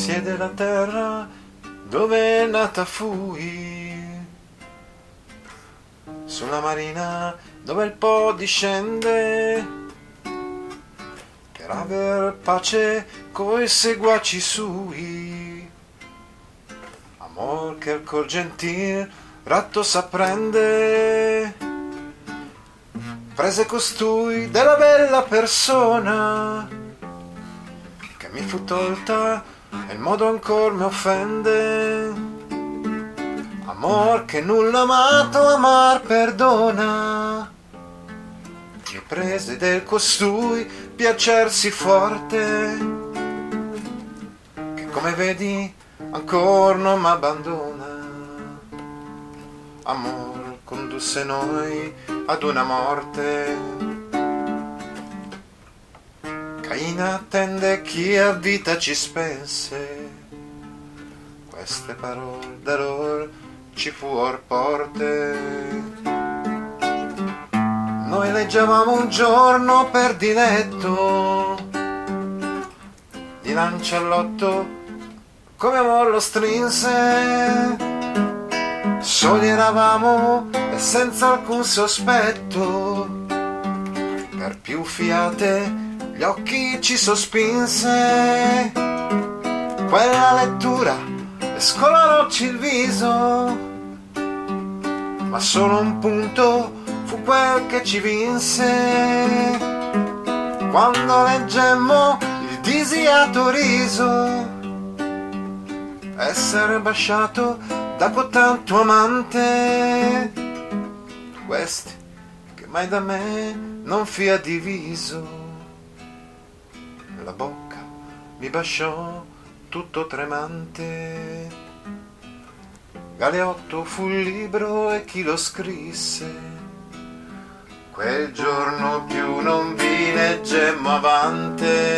siede la terra dove nata fui, sulla marina dove il Po discende, per aver pace coi seguaci sui. Amor che il cor gentil ratto s'apprende, prese costui della bella persona, che mi fu tolta e il modo ancor mi offende. Amor che nulla amato amar perdona, mi prese del costui piacersi forte, che come vedi ancor non m'abbandona. Amor condusse noi ad una morte, Caina attende chi a vita ci spense, queste parole da lor ci fuor porte. Noi leggiavamo un giorno per diletto di Lanciallotto come amor lo strinse, soli eravamo e senza alcun sospetto, per più fiate gli occhi ci sospinse, quella lettura e scolorocci il viso, ma solo un punto fu quel che ci vinse, quando leggemmo il disiato riso, essere basciato da cotanto amante, questi che mai da me non fia diviso. La bocca mi basciò tutto tremante, Galeotto fu il libro e chi lo scrisse, quel giorno più non vi leggemmo avante.